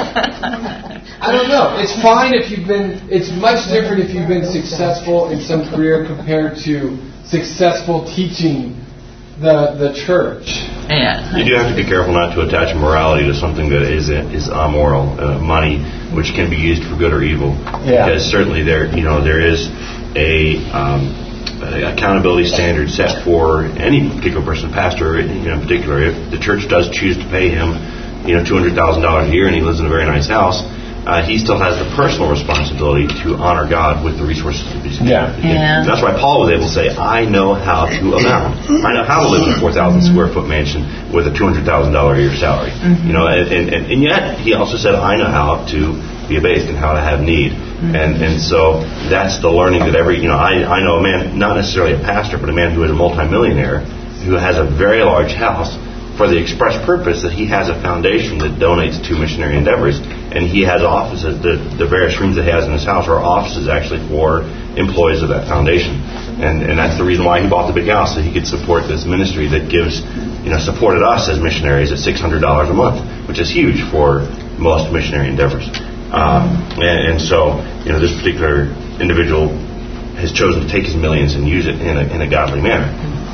but I don't know. It's fine if you've been. It's much different if you've been successful in some career compared to successful teaching the the church. Yeah. You do have to be careful not to attach morality to something that is is immoral, uh, money, which can be used for good or evil. Yeah. Because certainly there, you know, there is a, um, a accountability standard set for any particular person, pastor you know, in particular. If the church does choose to pay him, you know, two hundred thousand dollars a year, and he lives in a very nice house, uh, he still has the personal responsibility to honor God with the resources that he's given. Yeah. Yeah. That's why Paul was able to say, I know how to abound. I know how to live in a four thousand square foot mansion with a two hundred thousand dollars a year salary. Mm-hmm. You know, and, and, and yet he also said, I know how to be abased and how to have need. Mm-hmm. And and so that's the learning that every, you know, I, I know a man, not necessarily a pastor, but a man who is a multimillionaire, who has a very large house, for the express purpose that he has a foundation that donates to missionary endeavors, and he has offices. The, the various rooms that he has in his house are offices actually for employees of that foundation, and and that's the reason why he bought the big house, so he could support this ministry that gives, you know, supported us as missionaries at six hundred dollars a month, which is huge for most missionary endeavors. Um, and, and so, you know, this particular individual has chosen to take his millions and use it in a, in a godly manner,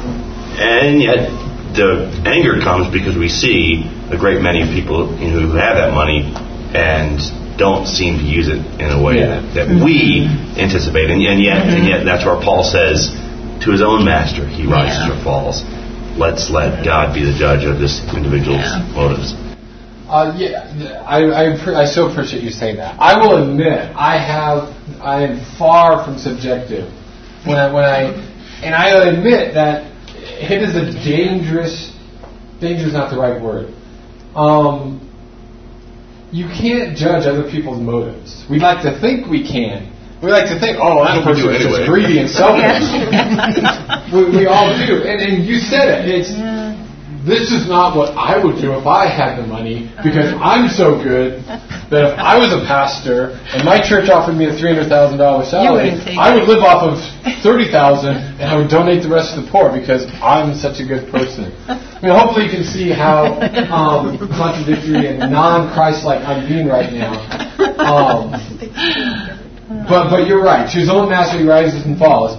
and yet the anger comes because we see a great many people you know, who have that money and don't seem to use it in a way yeah. that, that we anticipate. And, and yet, and yet, that's where Paul says to his own master, he rises yeah. or falls. Let's let God be the judge of this individual's yeah. motives. Uh, yeah, I, I, I so appreciate you saying that. I will admit, I have, I am far from subjective when I, when I, and I admit that it is a dangerous, danger is not the right word. Um, you can't judge other people's motives. We like to think we can. We like to think, oh, that person is just greedy and selfish. we, we all do. And, and you said it. It's this is not what I would do if I had the money, because I'm so good that if I was a pastor and my church offered me a three hundred thousand dollars salary, I would live off of thirty thousand dollars and I would donate the rest to the poor because I'm such a good person. I mean, hopefully you can see how um, contradictory and non-Christ-like I'm being right now. Um, But but you're right. To his own master he rises and falls.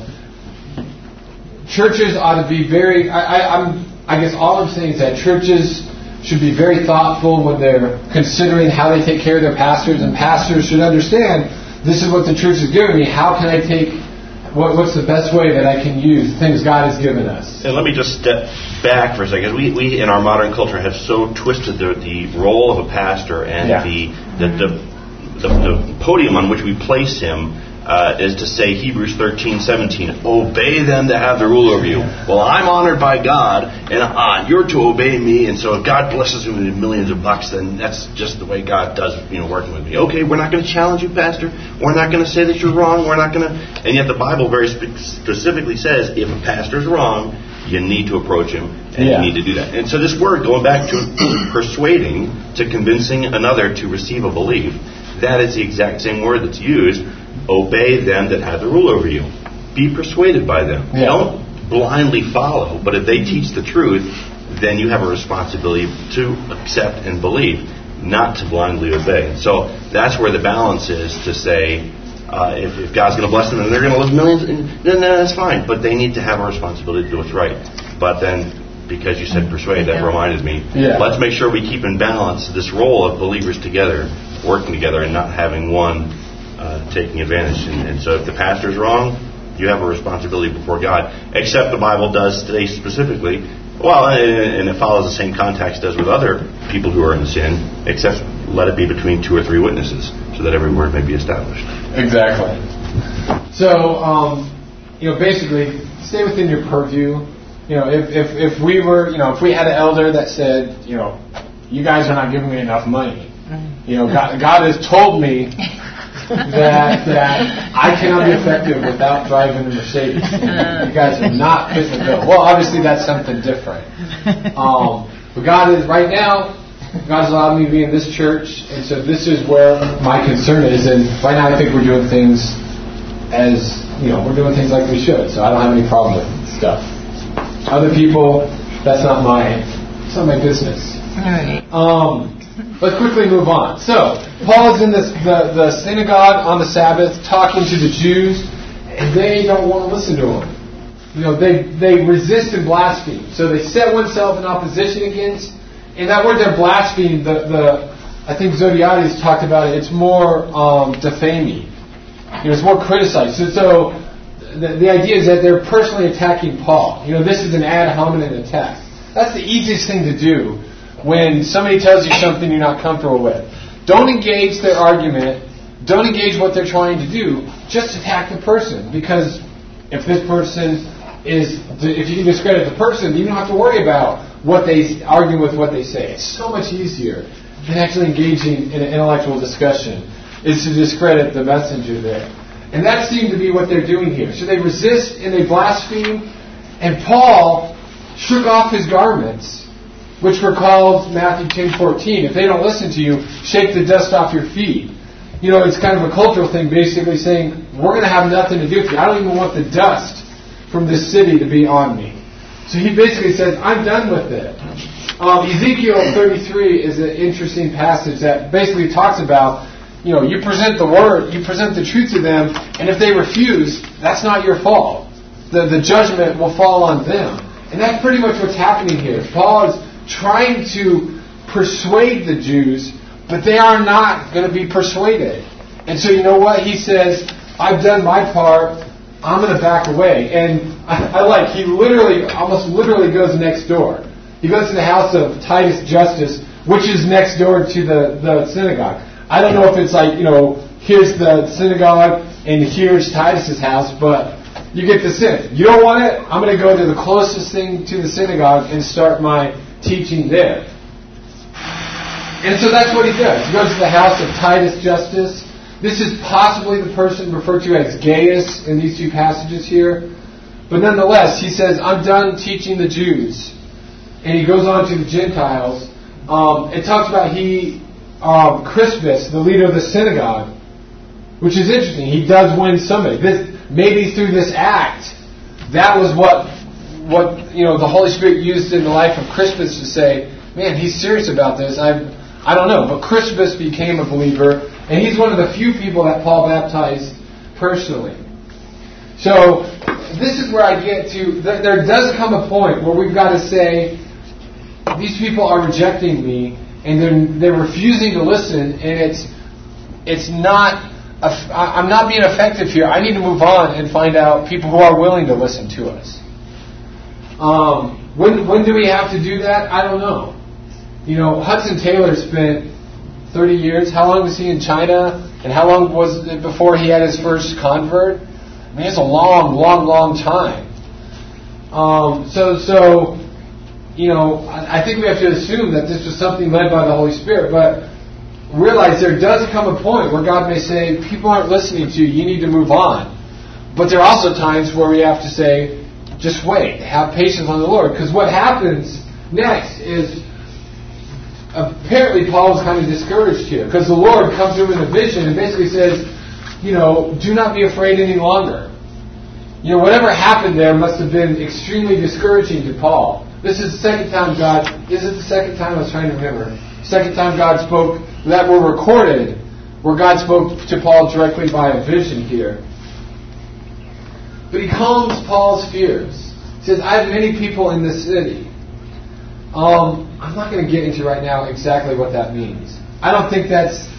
Churches ought to be very. I, I, I'm. I guess all I'm saying is that churches should be very thoughtful when they're considering how they take care of their pastors, and pastors should understand this is what the church is giving me. How can I take? What, what's the best way that I can use the things God has given us? And let me just step back for a second. We, we in our modern culture have so twisted the, the role of a pastor and yeah. the, the, the, the the podium on which we place him uh, is to say Hebrews thirteen seventeen, obey them that have the rule over you. Well, I'm honored by God, and uh, you're to obey me, and so if God blesses me with millions of bucks, then that's just the way God does, you know, working with me. Okay, we're not going to challenge you, Pastor. We're not going to say that you're wrong. We're not going to... And yet the Bible very spe- specifically says if a pastor's wrong, you need to approach him, and yeah. you need to do that. And so this word, going back to persuading, to convincing another to receive a belief, that is the exact same word that's used. Obey them that have the rule over you. Be persuaded by them. Yeah. Don't blindly follow, but if they teach the truth, then you have a responsibility to accept and believe, not to blindly obey. So that's where the balance is, to say, uh, if, if God's going to bless them and they're going to live millions, then that's fine. But they need to have a responsibility to do what's right. But then, because you said persuade, that reminded me, yeah. let's make sure we keep in balance this role of believers together, working together, and not having one uh, taking advantage. And, and so if the pastor's wrong, you have a responsibility before God. Except the Bible does today specifically, well, and, and it follows the same context as with other people who are in sin, except let it be between two or three witnesses, so that every word may be established. Exactly. So, um, you know, basically, stay within your purview. You know, if, if, if we were, you know, if we had an elder that said, you know, you guys are not giving me enough money. You know, God, God has told me that that I cannot be effective without driving a Mercedes. You guys are not fitting the bill. Well, obviously that's something different. Um, but God is, right now, God's allowed me to be in this church, and so this is where my concern is. And right now I think we're doing things as, you know, we're doing things like we should. So I don't have any problem with stuff. Other people, that's not my, it's not my business. All right. Um, let's quickly move on. So, Paul is in this, the, the synagogue on the Sabbath talking to the Jews, and they don't want to listen to him. You know, they, they resist and blaspheme. So they set oneself in opposition against, and that word there, blaspheme, the, the I think Zodiades talked about it, it's more um, defaming. You know, it's more criticized. So, so the, the idea is that they're personally attacking Paul. You know, this is an ad hominem attack. That's the easiest thing to do when somebody tells you something you're not comfortable with. Don't engage their argument. Don't engage what they're trying to do. Just attack the person. Because if this person is, if you can discredit the person, you don't have to worry about what they argue with what they say. It's so much easier than actually engaging in an intellectual discussion, is to discredit the messenger there. And that seemed to be what they're doing here. So they resist and they blaspheme. And Paul shook off his garments, which were called, Matthew ten fourteen, if they don't listen to you, shake the dust off your feet. You know, it's kind of a cultural thing, basically saying, we're going to have nothing to do with you. I don't even want the dust from this city to be on me. So he basically says, I'm done with it. Um, Ezekiel thirty-three is an interesting passage that basically talks about, you know, you present the word, you present the truth to them, and if they refuse, that's not your fault. The, the judgment will fall on them. And that's pretty much what's happening here. Paul is trying to persuade the Jews, but they are not going to be persuaded. And so you know what? He says, I've done my part, I'm going to back away. And I, I like, he literally, almost literally goes next door. He goes to the house of Titus Justus, which is next door to the, the synagogue. I don't know if it's like, you know, here's the synagogue and here's Titus's house, but you get the sense. You don't want it? I'm going to go to the closest thing to the synagogue and start my teaching there. And so that's what he does. He goes to the house of Titus Justus. This is possibly the person referred to as Gaius in these two passages here. But nonetheless, he says, I'm done teaching the Jews. And he goes on to the Gentiles. Um, it talks about he, um, Crispus, the leader of the synagogue, which is interesting. He does win somebody. This, maybe through this act, that was what what you know the Holy Spirit used in the life of Crispus to say, man, he's serious about this. I I don't know, but Crispus became a believer, And he's one of the few people that Paul baptized personally. So this is where I get to, there does come a point where we've got to say, these people are rejecting me, and they're, they're refusing to listen, and it's it's not, I'm not being effective here. I need to move on and find out people who are willing to listen to us. Um, when when do we have to do that? I don't know. You know, Hudson Taylor spent thirty years. How long was he in China? And how long was it before he had his first convert? I mean, it's a long, long, long time. Um, so, so, you know, I, I think we have to assume that this was something led by the Holy Spirit, but realize there does come a point where God may say, people aren't listening to you, you need to move on. But there are also times where we have to say, just wait, have patience on the Lord. Because what happens next is, apparently Paul was kind of discouraged here, because the Lord comes to him in a vision and basically says, you know, do not be afraid any longer. You know, whatever happened there must have been extremely discouraging to Paul. This is the second time God, is it the second time? I was trying to remember. Second time God spoke, that were recorded, where God spoke to Paul directly by a vision here. But he calms Paul's fears. He says, I have many people in this city. Um, I'm not going to get into right now exactly what that means. I don't think that's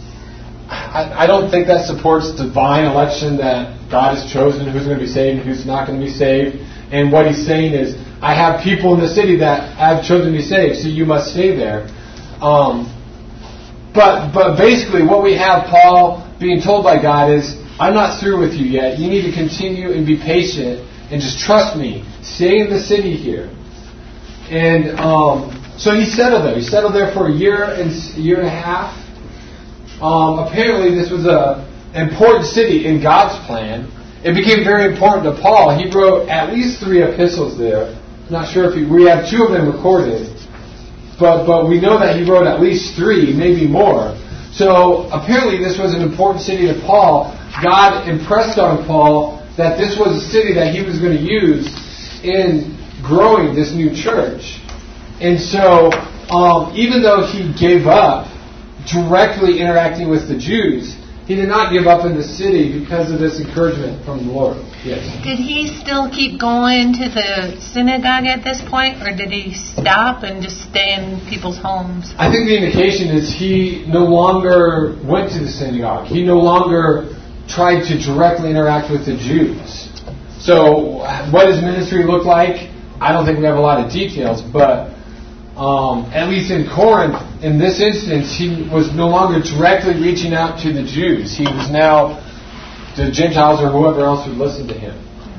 I, I don't think that supports divine election, that God has chosen who's going to be saved and who's not going to be saved. And what he's saying is, I have people in the city that I've chosen to be saved, so you must stay there. Um, but but basically what we have Paul being told by God is, I'm not through with you yet. You need to continue and be patient and just trust me. Stay in the city here. And um, so he settled there. He settled there for a year and a year and a half. Um, apparently this was a important city in God's plan. It became very important to Paul. He wrote at least three epistles there. I'm not sure if he, we have two of them recorded. But but we know that he wrote at least three, maybe more. So apparently this was an important city to Paul. God impressed on Paul that this was a city that he was going to use in growing this new church. And so um, even though he gave up directly interacting with the Jews, he did not give up in the city because of this encouragement from the Lord. Yes. Did he still keep going to the synagogue at this point, or did he stop and just stay in people's homes? I think the indication is he no longer went to the synagogue. He no longer tried to directly interact with the Jews. So what his ministry looked like, I don't think we have a lot of details, but um, at least in Corinth, in this instance, he was no longer directly reaching out to the Jews. He was now the Gentiles or whoever else would listen to him.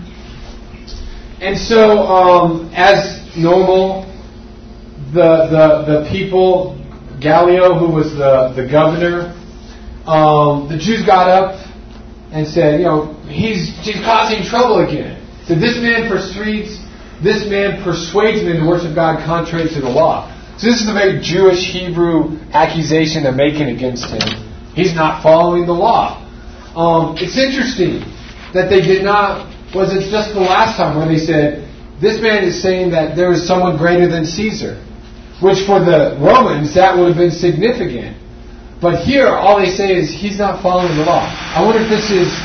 And so, um, as normal, the the the people, Gallio, who was the, the governor, um, the Jews got up and said, you know, he's, he's causing trouble again. So this man persuades, this man persuades men to worship God contrary to the law. So this is a very Jewish Hebrew accusation they're making against him. He's not following the law. Um, it's interesting that they did not, was it just the last time where they said, this man is saying that there is someone greater than Caesar, which for the Romans that would have been significant. But here all they say is he's not following the law. I wonder if this is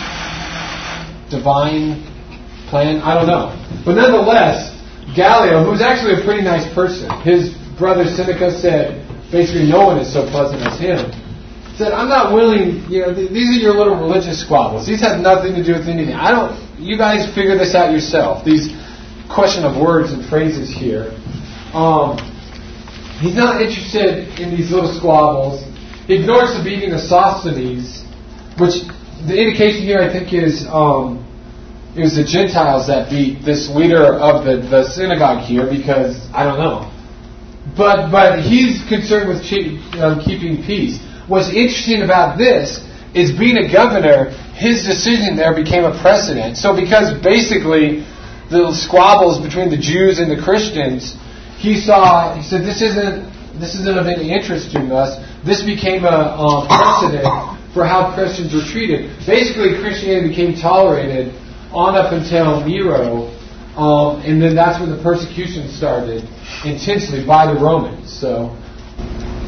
divine plan. I don't know. But nonetheless, Gallio, who's actually a pretty nice person, his brother Seneca said, basically no one is so pleasant as him, said, I'm not willing, you know, th- these are your little religious squabbles. These have nothing to do with anything. I don't, you guys figure this out yourself. These question of words and phrases here. Um, he's not interested in these little squabbles. He ignores the beating of Sosthenes, which the indication here I think is um, it was the Gentiles that beat this leader of the, the synagogue here because, I don't know. But but he's concerned with che- um, keeping peace. What's interesting about this is being a governor, his decision there became a precedent. So because basically the squabbles between the Jews and the Christians, he saw, he said, this isn't this isn't of any interest to us. This became a um, precedent for how Christians were treated. Basically, Christianity became tolerated on up until Nero, um, and then that's when the persecution started intensely by the Romans. So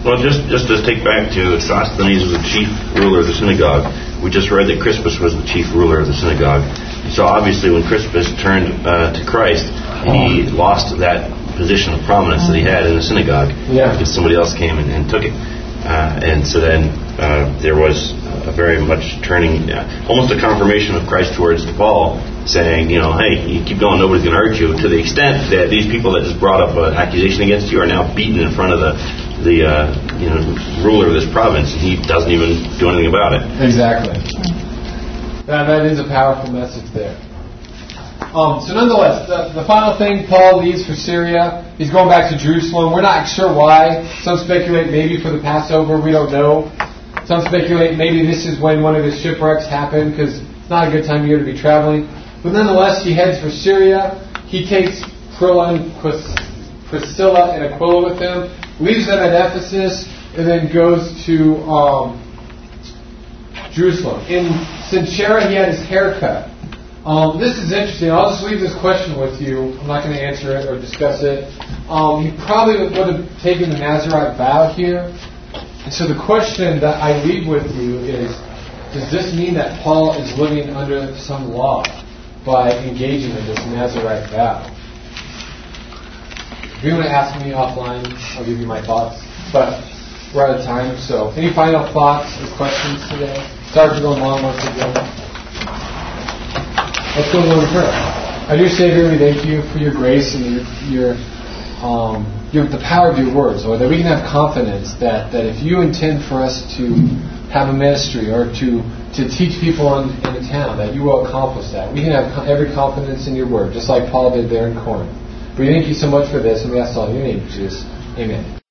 Well, just just to take back to Sosthenes was the chief ruler of the synagogue. We just read that Crispus was the chief ruler of the synagogue. So obviously, when Crispus turned uh, to Christ, he lost that position of prominence that he had in the synagogue Yeah. because somebody else came and, and took it. Uh, and so then uh, there was a very much turning, uh, almost a confirmation of Christ towards Paul, saying, you know, hey, you keep going, nobody's going to hurt you, to the extent that these people that just brought up an accusation against you are now beaten in front of the the uh, you know ruler of this province, and he doesn't even do anything about it. Exactly. That, that is a powerful message there. Um, so nonetheless, the, the final thing, Paul leaves for Syria. He's going back to Jerusalem. We're not sure why. Some speculate maybe for the Passover. We don't know. Some speculate maybe this is when one of his shipwrecks happened, because it's not a good time of year to be traveling. But nonetheless, he heads for Syria. He takes Priscilla and Pris- Priscilla and Aquila with him, leaves them at Ephesus, and then goes to um, Jerusalem. In Cenchrea, he had his hair cut. Um, this is interesting. I'll just leave this question with you. I'm not going to answer it or discuss it. Um, he probably would have taken the Nazirite vow here. And so the question that I leave with you is, does this mean that Paul is living under some law by engaging in this Nazirite vow? If you want to ask me offline, I'll give you my thoughts. But we're out of time, so any final thoughts or questions today? Sorry for going long once again. Let's go to prayer. Our dear Savior, we thank you for your grace and your, your, um, your the power of your words, Lord, that we can have confidence that, that if you intend for us to have a ministry or to, to teach people in, in the town, that you will accomplish that. We can have every confidence in your word, just like Paul did there in Corinth. We thank you so much for this, and we ask all in your name, Jesus. Amen.